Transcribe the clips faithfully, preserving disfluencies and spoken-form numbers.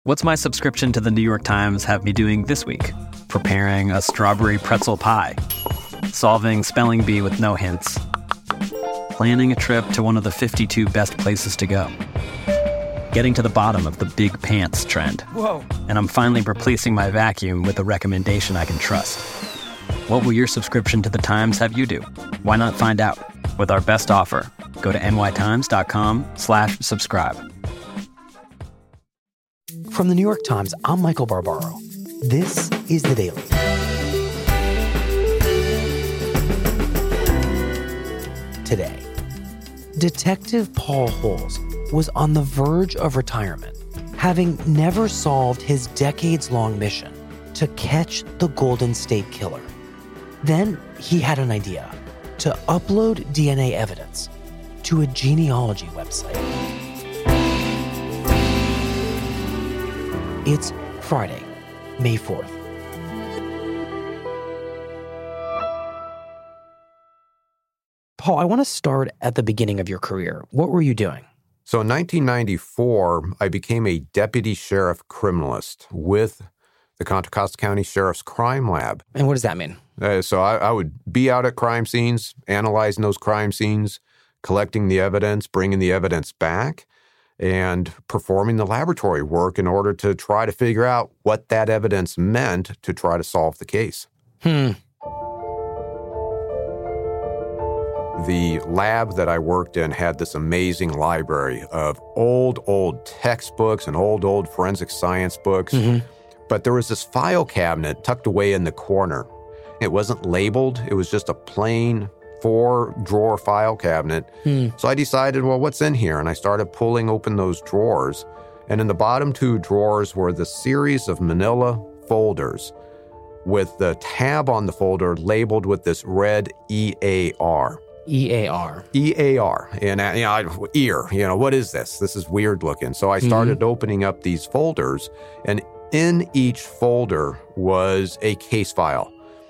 What's my subscription to the New York Times have me doing this week? Preparing a strawberry pretzel pie, solving spelling bee with no hints, planning a trip to one of the fifty-two best places to go, getting to the bottom of the big pants trend. Whoa. And I'm finally replacing my vacuum with a recommendation I can trust. What will your subscription to the Times have you do? Why not find out? With our best offer, go to nytimes.com slash subscribe. From the New York Times, I'm Michael Barbaro. This is The Daily. Today, Detective Paul Holes was on the verge of retirement, having never solved his decades-long mission to catch the Golden State Killer. Then he had an idea to upload D N A evidence to a genealogy website. It's Friday, May fourth. Paul, I want to start at the beginning of your career. What were you doing? So in nineteen ninety-four, I became a deputy sheriff criminalist with the Contra Costa County Sheriff's Crime Lab. And what does that mean? Uh, so I, I would be out at crime scenes, analyzing those crime scenes, collecting the evidence, bringing the evidence back, and performing the laboratory work in order to try to figure out what that evidence meant to try to solve the case. Hmm. The lab that I worked in had this amazing library of old, old textbooks and old, old forensic science books. Mm-hmm. But there was this file cabinet tucked away in the corner. It wasn't labeled. It was just a plain four-drawer file cabinet. Hmm. So I decided, well, what's in here? And I started pulling open those drawers. And in the bottom two drawers were the series of manila folders with the tab on the folder labeled with this red E A R. E A R. E A R. And, uh, you know, I, ear, you know, what is this? This is weird looking. So I started mm-hmm. opening up these folders, and in each folder was a case file.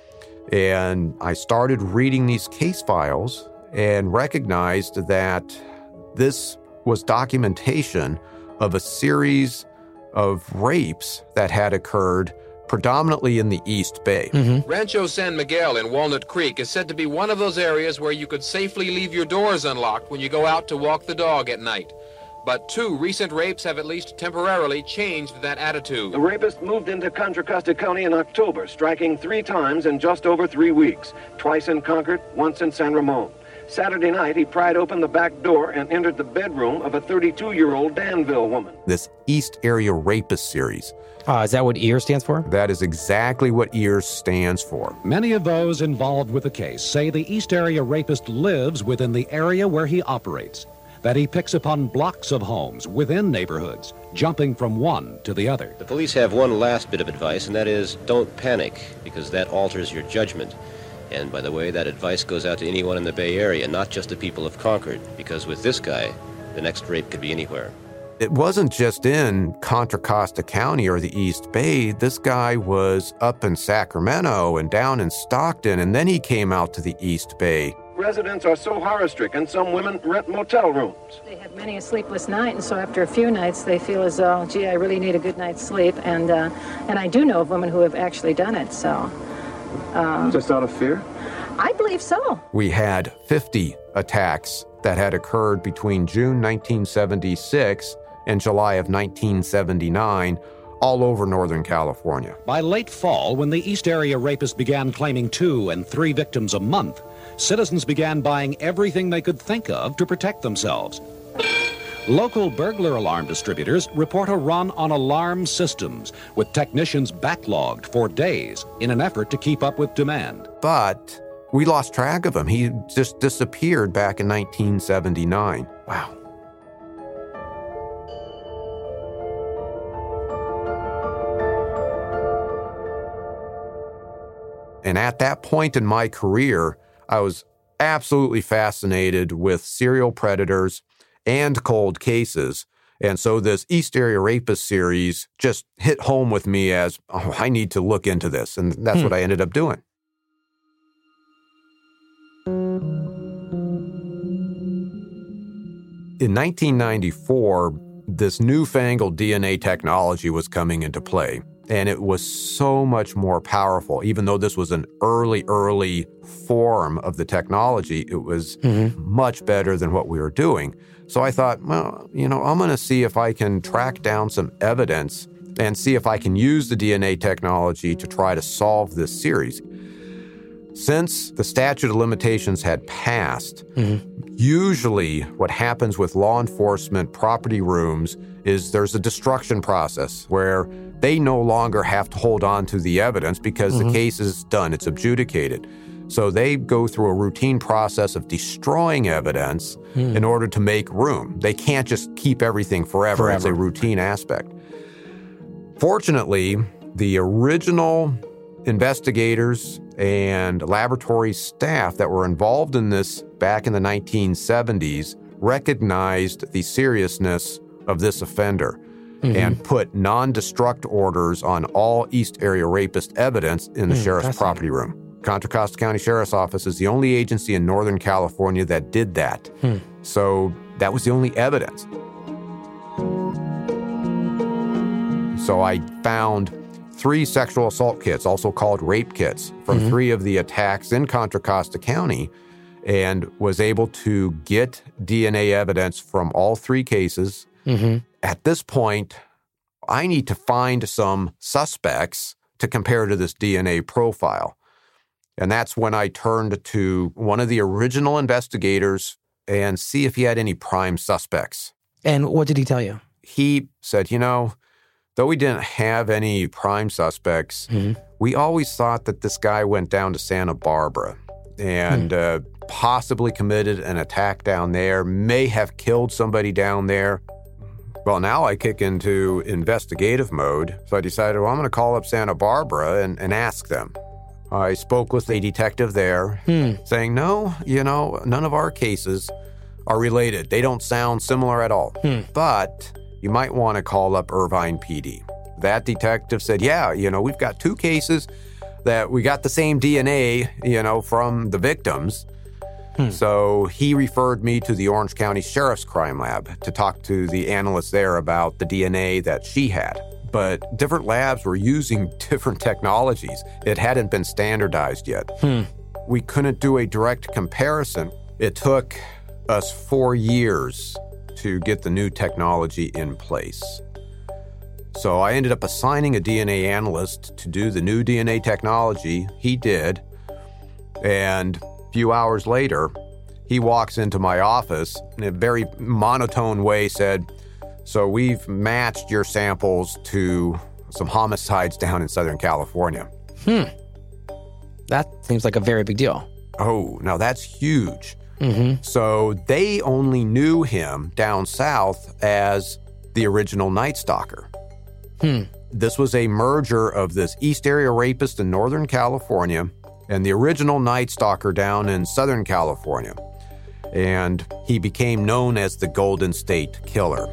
And I started reading these case files and recognized that this was documentation of a series of rapes that had occurred predominantly in the East Bay. Mm-hmm. Rancho San Miguel in Walnut Creek is said to be one of those areas where you could safely leave your doors unlocked when you go out to walk the dog at night. But two recent rapes have at least temporarily changed that attitude. The rapist moved into Contra Costa County in October, striking three times in just over three weeks, twice in Concord, once in San Ramon. Saturday night, he pried open the back door and entered the bedroom of a thirty-two-year-old Danville woman. This East Area Rapist series. Uh, is that what E A R stands for? That is exactly what E A R stands for. Many of those involved with the case say the East Area Rapist lives within the area where he operates, that he picks upon blocks of homes within neighborhoods, jumping from one to the other. The police have one last bit of advice, and that is don't panic, because that alters your judgment. And by the way, that advice goes out to anyone in the Bay Area, not just the people of Concord, because with this guy, the next rape could be anywhere. It wasn't just in Contra Costa County or the East Bay. This guy was up in Sacramento and down in Stockton, and then he came out to the East Bay. Residents are so horror-stricken, some women rent motel rooms. They have many a sleepless night, and so after a few nights, they feel as though, gee, I really need a good night's sleep. And uh, and I do know of women who have actually done it, so... Uh, Just out of fear? I believe so. We had fifty attacks that had occurred between June nineteen seventy-six and July of nineteen seventy-nine, all over Northern California. By late fall, when the East Area Rapist began claiming two and three victims a month, citizens began buying everything they could think of to protect themselves. Local burglar alarm distributors report a run on alarm systems, with technicians backlogged for days in an effort to keep up with demand. But we lost track of him. He just disappeared back in nineteen seventy-nine. Wow. And at that point in my career, I was absolutely fascinated with serial predators and cold cases. And so this East Area Rapist series just hit home with me as, oh, I need to look into this. And that's hmm. what I ended up doing. In nineteen ninety-four, this newfangled D N A technology was coming into play. And it was so much more powerful. Even though this was an early, early form of the technology, it was mm-hmm. much better than what we were doing. So I thought, well, you know, I'm going to see if I can track down some evidence and see if I can use the D N A technology to try to solve this series. Since the statute of limitations had passed, mm-hmm. usually what happens with law enforcement property rooms is there's a destruction process where they no longer have to hold on to the evidence because mm-hmm. the case is done, it's adjudicated. So they go through a routine process of destroying evidence mm. in order to make room. They can't just keep everything forever. forever. It's a routine aspect. Fortunately, the original investigators and laboratory staff that were involved in this back in the nineteen seventies recognized the seriousness of this offender mm-hmm. and put non-destruct orders on all East Area Rapist evidence in the mm, sheriff's property room. Contra Costa County Sheriff's Office is the only agency in Northern California that did that. Hmm. So that was the only evidence. So I found three sexual assault kits, also called rape kits, from mm-hmm. three of the attacks in Contra Costa County, and was able to get D N A evidence from all three cases. Mm-hmm. At this point, I need to find some suspects to compare to this D N A profile. And that's when I turned to one of the original investigators and see if he had any prime suspects. And what did he tell you? He said, you know, though we didn't have any prime suspects, mm-hmm. we always thought that this guy went down to Santa Barbara and mm. uh, possibly committed an attack down there, may have killed somebody down there. Well, now I kick into investigative mode, so I decided, well, I'm going to call up Santa Barbara and, and ask them. I spoke with a detective there hmm. saying, no, you know, none of our cases are related. They don't sound similar at all. Hmm. But you might want to call up Irvine P D. That detective said, yeah, you know, we've got two cases that we got the same D N A, you know, from the victims. Hmm. So he referred me to the Orange County Sheriff's Crime Lab to talk to the analyst there about the D N A that she had. But different labs were using different technologies. It hadn't been standardized yet. Hmm. We couldn't do a direct comparison. It took us four years to get the new technology in place. So I ended up assigning a D N A analyst to do the new D N A technology. He did. And a few hours later, he walks into my office in a very monotone way, said, so we've matched your samples to some homicides down in Southern California. Hmm. That seems like a very big deal. Oh, now that's huge. Mm-hmm. So they only knew him down south as the original Night Stalker. Hmm. This was a merger of this East Area Rapist in Northern California and the original Night Stalker down in Southern California. And he became known as the Golden State Killer.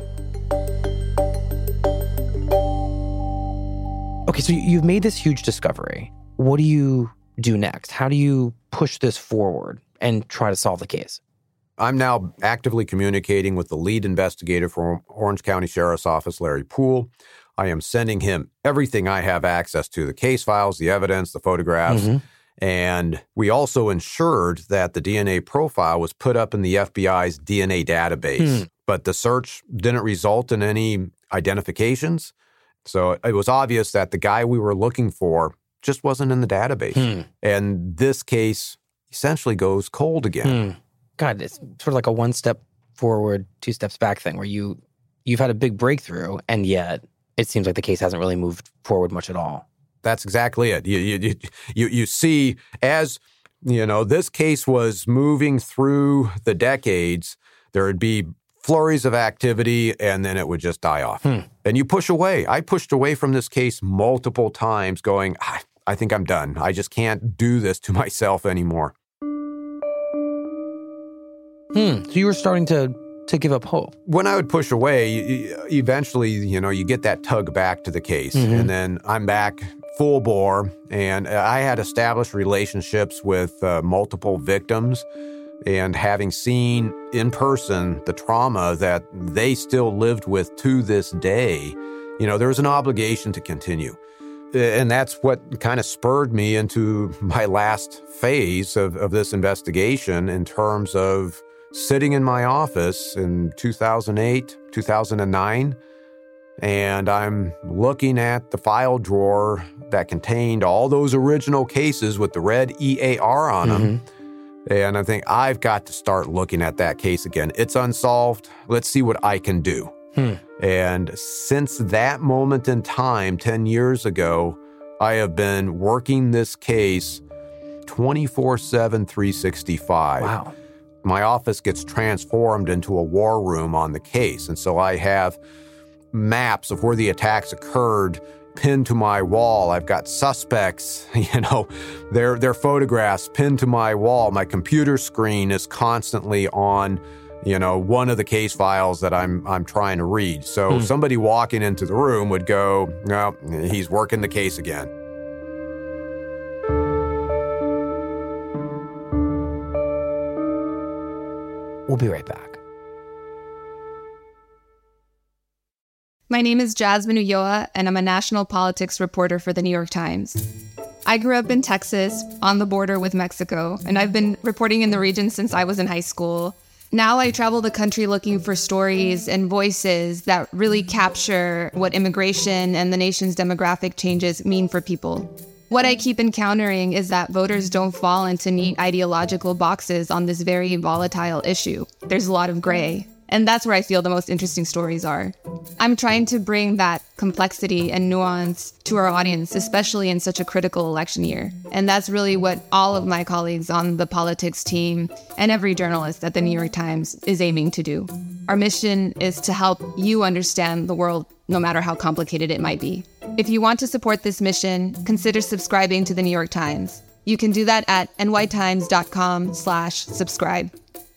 Okay, so you've made this huge discovery. What do you do next? How do you push this forward and try to solve the case? I'm now actively communicating with the lead investigator for Orange County Sheriff's Office, Larry Poole. I am sending him everything I have access to, the case files, the evidence, the photographs. Mm-hmm. And we also ensured that the D N A profile was put up in the F B I's D N A database. Hmm. But the search didn't result in any identifications. So it was obvious that the guy we were looking for just wasn't in the database. Hmm. And this case essentially goes cold again. Hmm. God, it's sort of like a one step forward, two steps back thing where you, you've had a big breakthrough, and yet it seems like the case hasn't really moved forward much at all. That's exactly it. You, you, you, you see, as, you know, this case was moving through the decades, there would be flurries of activity, and then it would just die off. Hmm. And you push away. I pushed away from this case multiple times going, I, I think I'm done. I just can't do this to myself anymore. Hmm. So you were starting to, to give up hope. When I would push away, you, eventually, you know, you get that tug back to the case. Mm-hmm. And then I'm back full bore. And I had established relationships with uh, multiple victims. and having seen in person the trauma that they still lived with to this day, you know, there was an obligation to continue. And that's what kind of spurred me into my last phase of, of this investigation in terms of sitting in my office in two thousand eight, two thousand nine, and I'm looking at the file drawer that contained all those original cases with the red E A R on them. Mm-hmm. And I think, I've got to start looking at that case again. It's unsolved. Let's see what I can do. Hmm. And since that moment in time, ten years ago, I have been working this case twenty-four seven, three sixty-five. Wow. My office gets transformed into a war room on the case. And so I have maps of where the attacks occurred pinned to my wall. I've got suspects, you know, their their photographs pinned to my wall. My computer screen is constantly on, you know, one of the case files that I'm I'm trying to read. So hmm. somebody walking into the room would go, no, he's working the case again. We'll be right back. My name is Jasmine Ulloa, and I'm a national politics reporter for the New York Times. I grew up in Texas, on the border with Mexico, and I've been reporting in the region since I was in high school. Now I travel the country looking for stories and voices that really capture what immigration and the nation's demographic changes mean for people. What I keep encountering is that voters don't fall into neat ideological boxes on this very volatile issue. There's a lot of gray. And that's where I feel the most interesting stories are. I'm trying to bring that complexity and nuance to our audience, especially in such a critical election year. And that's really what all of my colleagues on the politics team and every journalist at the New York Times is aiming to do. Our mission is to help you understand the world, no matter how complicated it might be. If you want to support this mission, consider subscribing to the New York Times. You can do that at nytimes.com slash subscribe.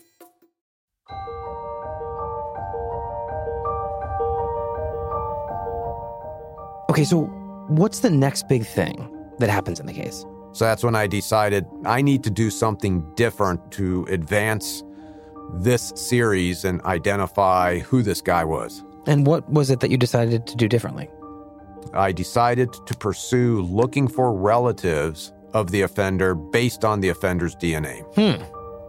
Okay, so what's the next big thing that happens in the case? So that's when I decided I need to do something different to advance this series and identify who this guy was. And what was it that you decided to do differently? I decided to pursue looking for relatives of the offender based on the offender's D N A. Hmm.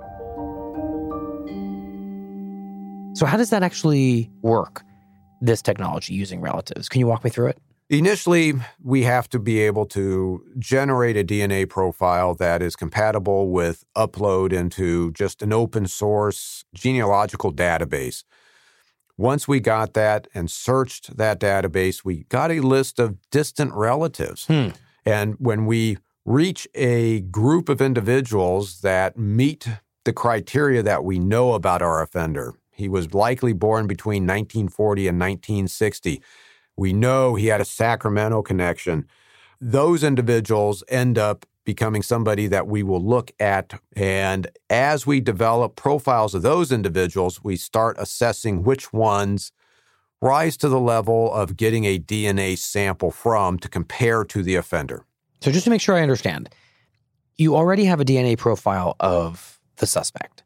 So how does that actually work, this technology using relatives? Can you walk me through it? Initially, we have to be able to generate a D N A profile that is compatible with upload into just an open source genealogical database. Once we got that and searched that database, we got a list of distant relatives. Hmm. And when we reach a group of individuals that meet the criteria that we know about our offender, he was likely born between nineteen forty and nineteen sixty. We know he had a Sacramento connection. Those individuals end up becoming somebody that we will look at. And as we develop profiles of those individuals, we start assessing which ones rise to the level of getting a D N A sample from to compare to the offender. So just to make sure I understand, you already have a D N A profile of the suspect.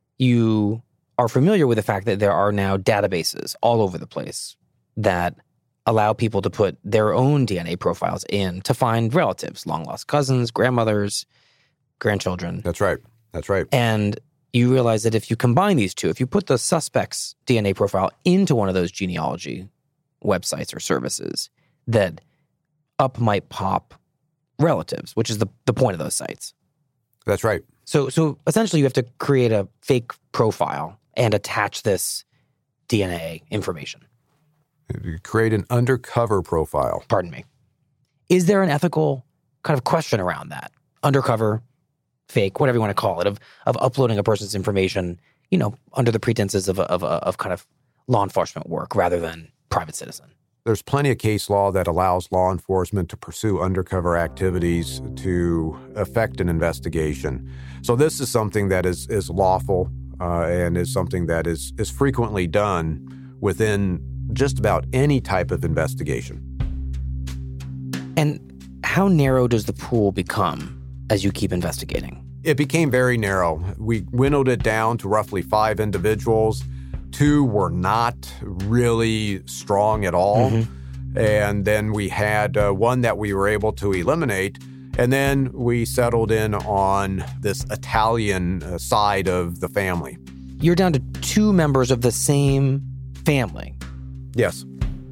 You are familiar with the fact that there are now databases all over the place that allow people to put their own D N A profiles in to find relatives, long-lost cousins, grandmothers, grandchildren. That's right. That's right. And you realize that if you combine these two, if you put the suspect's D N A profile into one of those genealogy websites or services, that up might pop relatives, which is the, the point of those sites. That's right. So, so essentially you have to create a fake profile and attach this D N A information. You create an undercover profile. Pardon me. Is there an ethical kind of question around that? Undercover, fake, whatever you want to call it, of of uploading a person's information, you know, under the pretenses of of of kind of law enforcement work rather than private citizen. There's plenty of case law that allows law enforcement to pursue undercover activities to affect an investigation. So this is something that is is lawful uh, and is something that is is frequently done within just about any type of investigation. And how narrow does the pool become as you keep investigating? it became very narrow. We winnowed it down to roughly five individuals. Two were not really strong at all. Mm-hmm. And then we had uh, one that we were able to eliminate. And then we settled in on this Italian uh, side of the family. You're down to two members of the same family. Yes.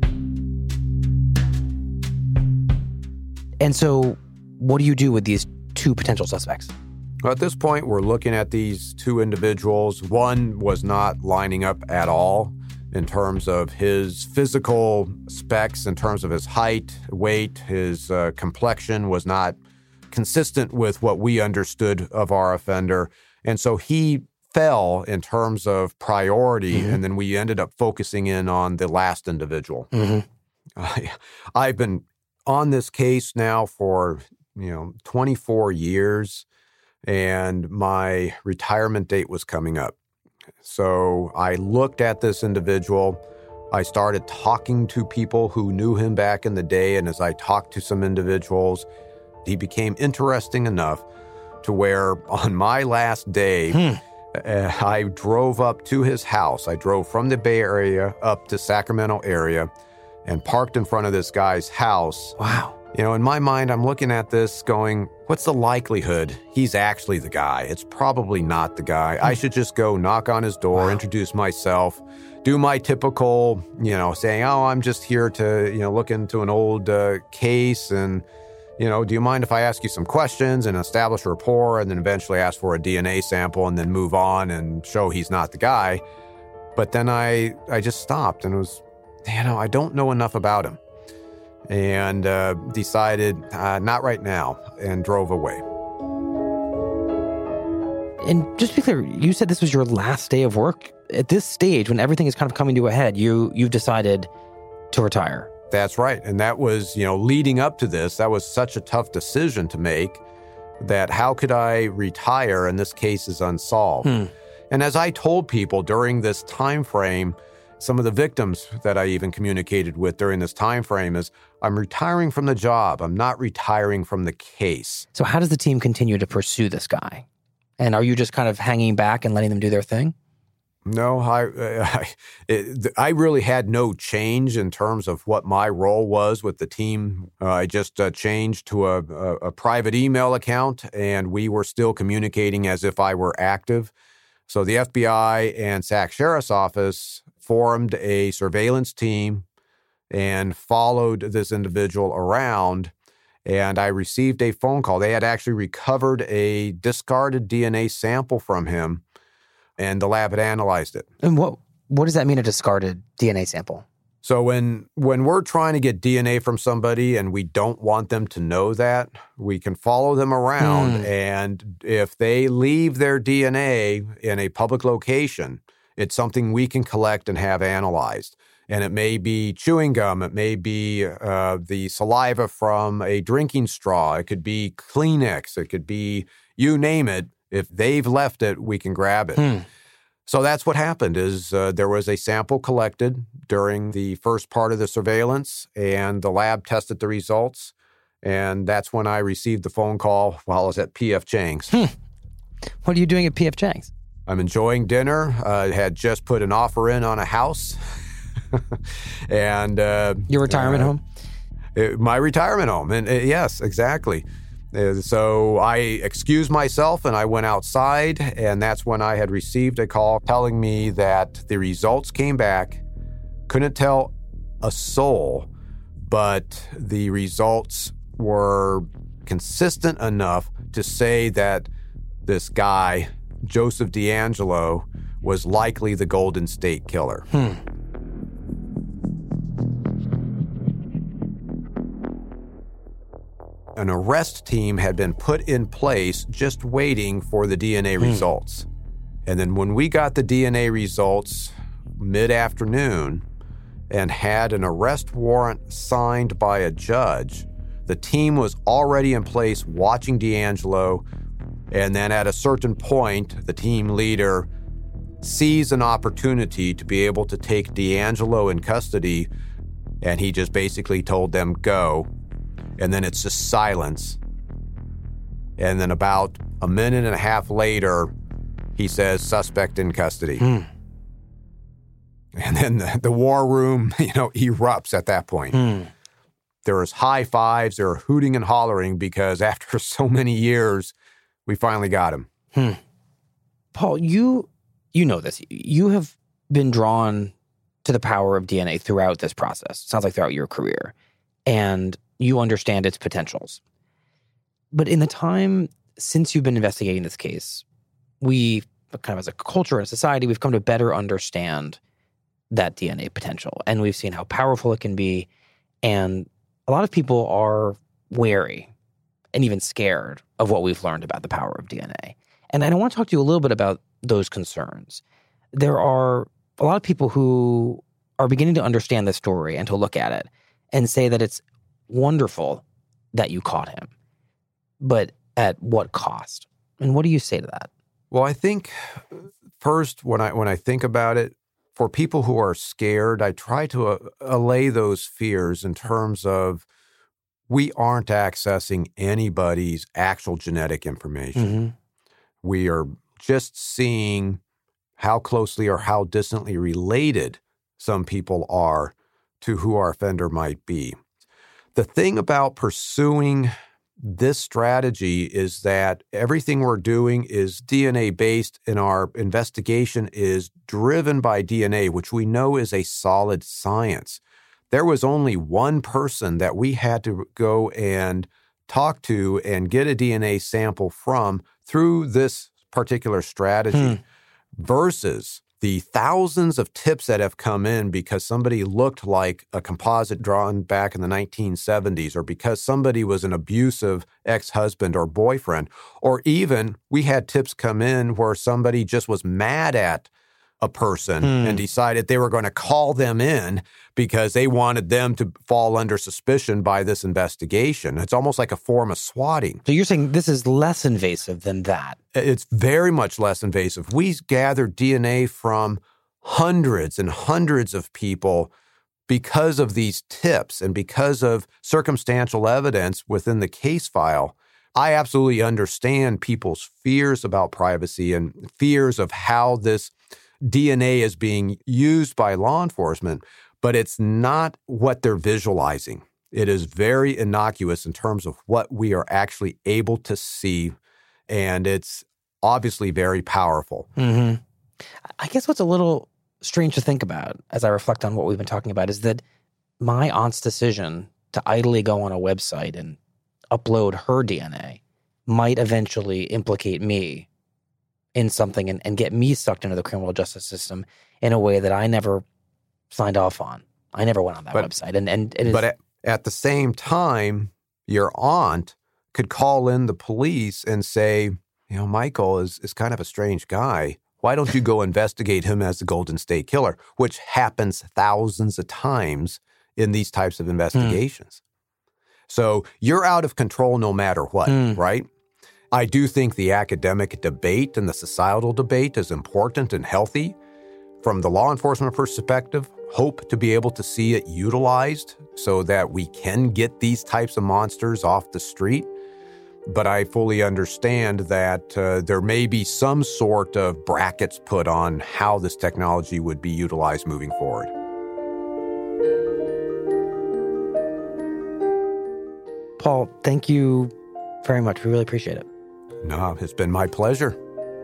And so what do you do with these two potential suspects? Well, at this point, we're looking at these two individuals. One was not lining up at all in terms of his physical specs, in terms of his height, weight, his uh, complexion was not consistent with what we understood of our offender. And so he fell in terms of priority, mm-hmm. and then we ended up focusing in on the last individual. Mm-hmm. I, I've been on this case now for, you know, twenty-four years, and my retirement date was coming up. So I looked at this individual. I started talking to people who knew him back in the day, and as I talked to some individuals, he became interesting enough to where on my last day, hmm. uh, I drove up to his house. I drove from the Bay Area up to Sacramento area and parked in front of this guy's house. Wow. You know, in my mind, I'm looking at this going, what's the likelihood he's actually the guy? It's probably not the guy. I should just go knock on his door, wow. introduce myself, do my typical, you know, saying, oh, I'm just here to, you know, look into an old uh, case and, you know, do you mind if I ask you some questions and establish a rapport and then eventually ask for a D N A sample and then move on and show he's not the guy? But then I, I just stopped and was, you know, I don't know enough about him. And uh, decided uh, not right now and drove away. And just to be clear, you said this was your last day of work. At this stage, when everything is kind of coming to a head, you, you've decided to retire. That's right. And that was, you know, leading up to this, that was such a tough decision to make that how could I retire and this case is unsolved? Hmm. And as I told people during this time frame, some of the victims that I even communicated with during this time frame is, I'm retiring from the job. I'm not retiring from the case. So how does the team continue to pursue this guy? And are you just kind of hanging back and letting them do their thing? No, I, I, it, I really had no change in terms of what my role was with the team. Uh, I just uh, changed to a, a, a private email account, and we were still communicating as if I were active. So the F B I and Sac Sheriff's Office formed a surveillance team and followed this individual around, and I received a phone call. They had actually recovered a discarded D N A sample from him, and the lab had analyzed it. And what what does that mean, a discarded D N A sample? So when when we're trying to get D N A from somebody and we don't want them to know that, we can follow them around, mm. and if they leave their D N A in a public location, it's something we can collect and have analyzed. And it may be chewing gum. It may be uh, the saliva from a drinking straw. It could be Kleenex. It could be, you name it. If they've left it, we can grab it. Hmm. So that's what happened is uh, there was a sample collected during the first part of the surveillance, and the lab tested the results. And that's when I received the phone call while I was at P F Chang's. Hmm. What are you doing at P F Chang's? I'm enjoying dinner. I uh, had just put an offer in on a house. and uh, Your retirement uh, home? It, my retirement home. And uh, yes, exactly. Uh, so I excused myself and I went outside, and that's when I had received a call telling me that the results came back. Couldn't tell a soul, but the results were consistent enough to say that this guy, Joseph DeAngelo, was likely the Golden State Killer. Hmm. An arrest team had been put in place just waiting for the D N A hmm. results. And then when we got the D N A results mid-afternoon and had an arrest warrant signed by a judge, the team was already in place watching DeAngelo. And then at a certain point, the team leader sees an opportunity to be able to take DeAngelo in custody, and he just basically told them, go. And then it's just silence. And then about A minute and a half later, he says, suspect in custody. Hmm. And then the, the war room, you know, erupts at that point. Hmm. There is high fives, there are hooting and hollering because after so many years, we finally got him. Hmm. Paul, you you know this. You have been drawn to the power of D N A throughout this process. Sounds like throughout your career. And you understand its potentials. But in the time since you've been investigating this case, we, kind of as a culture and society, we've come to better understand that D N A potential. And we've seen how powerful it can be. And a lot of people are wary and even scared of what we've learned about the power of D N A. And I want to talk to you a little bit about those concerns. There are a lot of people who are beginning to understand this story and to look at it and say that it's wonderful that you caught him, but at what cost? And what do you say to that? Well, I think first, when I when I think about it, for people who are scared, I try to uh, allay those fears in terms of we aren't accessing anybody's actual genetic information. Mm-hmm. We are just seeing how closely or how distantly related some people are to who our offender might be. The thing about pursuing this strategy is that everything we're doing is D N A-based, and our investigation is driven by D N A, which we know is a solid science. There was only one person that we had to go and talk to and get a D N A sample from through this particular strategy Hmm. versus the thousands of tips that have come in because somebody looked like a composite drawn back in the nineteen seventies, or because somebody was an abusive ex-husband or boyfriend, or even we had tips come in where somebody just was mad at a person Hmm. and decided they were going to call them in because they wanted them to fall under suspicion by this investigation. It's almost like a form of swatting. So you're saying this is less invasive than that? It's very much less invasive. We gathered D N A from hundreds and hundreds of people because of these tips and because of circumstantial evidence within the case file. I absolutely understand people's fears about privacy and fears of how this D N A is being used by law enforcement, but it's not what they're visualizing. It is very innocuous in terms of what we are actually able to see, and it's obviously very powerful. Mm-hmm. I guess what's a little strange to think about as I reflect on what we've been talking about is that my aunt's decision to idly go on a website and upload her D N A might eventually implicate me in something and, and get me sucked into the criminal justice system in a way that I never signed off on. I never went on that But- website. And, and it is, But at, at the same time, your aunt could call in the police and say, you know, Michael is, is kind of a strange guy. Why don't you go investigate him as the Golden State Killer, which happens thousands of times in these types of investigations. So you're out of control no matter what, Hmm. right? I do think the academic debate and the societal debate is important and healthy. From the law enforcement perspective, hope to be able to see it utilized so that we can get these types of monsters off the street. But I fully understand that uh, there may be some sort of brackets put on how this technology would be utilized moving forward. Paul, thank you very much. We really appreciate it. No, it's been my pleasure.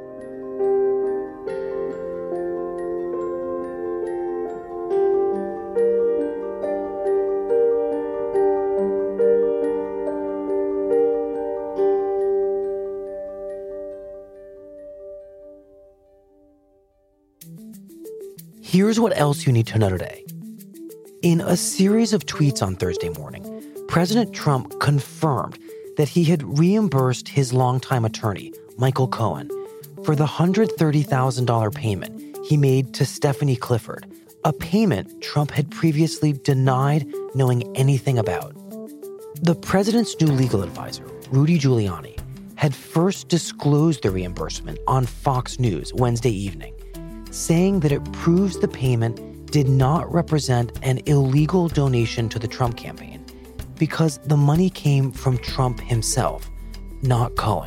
Here's what else you need to know today. In a series of tweets on Thursday morning, President Trump confirmed that he had reimbursed his longtime attorney, Michael Cohen, for the one hundred thirty thousand dollars payment he made to Stephanie Clifford, a payment Trump had previously denied knowing anything about. The president's new legal advisor, Rudy Giuliani, had first disclosed the reimbursement on Fox News Wednesday evening, saying that it proves the payment did not represent an illegal donation to the Trump campaign because the money came from Trump himself, not Cohen.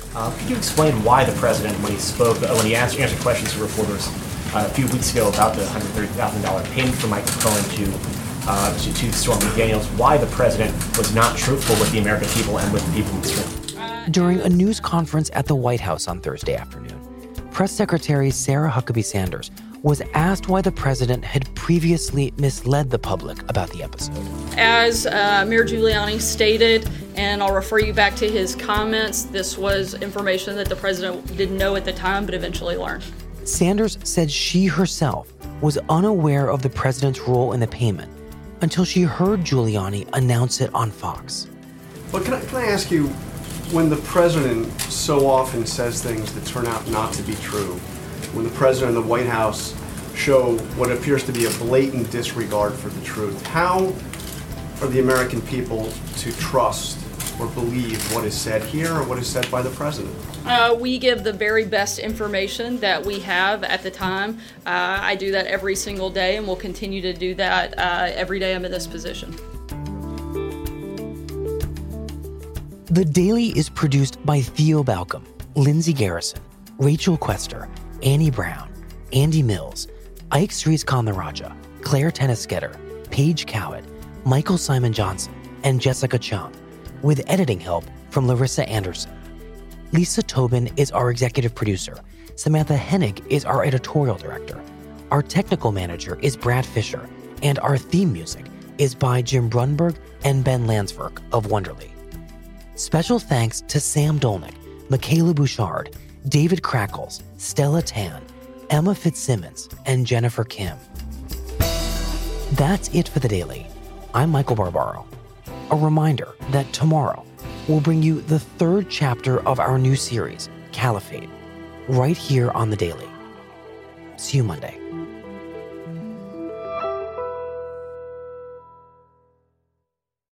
Uh, could you explain why the president, when he spoke, uh, when he answered, answered questions to reporters uh, a few weeks ago about the one hundred thirty thousand dollars payment from Michael Cohen to, uh, to, to Stormy Daniels, why the president was not truthful with the American people and with the people in the street? During a news conference at the White House on Thursday afternoon, Press Secretary Sarah Huckabee Sanders was asked why the president had previously misled the public about the episode. As uh, Mayor Giuliani stated, and I'll refer you back to his comments, this was information that the president didn't know at the time, but eventually learned. Sanders said she herself was unaware of the president's role in the payment until she heard Giuliani announce it on Fox. But can I, can I ask you, when the president so often says things that turn out not to be true, when the president and the White House show what appears to be a blatant disregard for the truth, how are the American people to trust or believe what is said here or what is said by the president? Uh, we give the very best information that we have at the time. Uh, I do that every single day and will continue to do that uh, every day I'm in this position. The Daily is produced by Theo Balcom, Lindsay Garrison, Rachel Quester, Annie Brown, Andy Mills, Ike Sriskandaraja, Claire Tennisgetter, Paige Cowett, Michael Simon Johnson, and Jessica Chung, with editing help from Larissa Anderson. Lisa Tobin is our executive producer. Samantha Hennig is our editorial director. Our technical manager is Brad Fisher, and our theme music is by Jim Brunberg and Ben Landsverk of Wonderly. Special thanks to Sam Dolnick, Michaela Bouchard, David Crackles, Stella Tan, Emma Fitzsimmons, and Jennifer Kim. That's it for The Daily. I'm Michael Barbaro. A reminder that tomorrow we'll bring you the third chapter of our new series, Caliphate, right here on The Daily. See you Monday.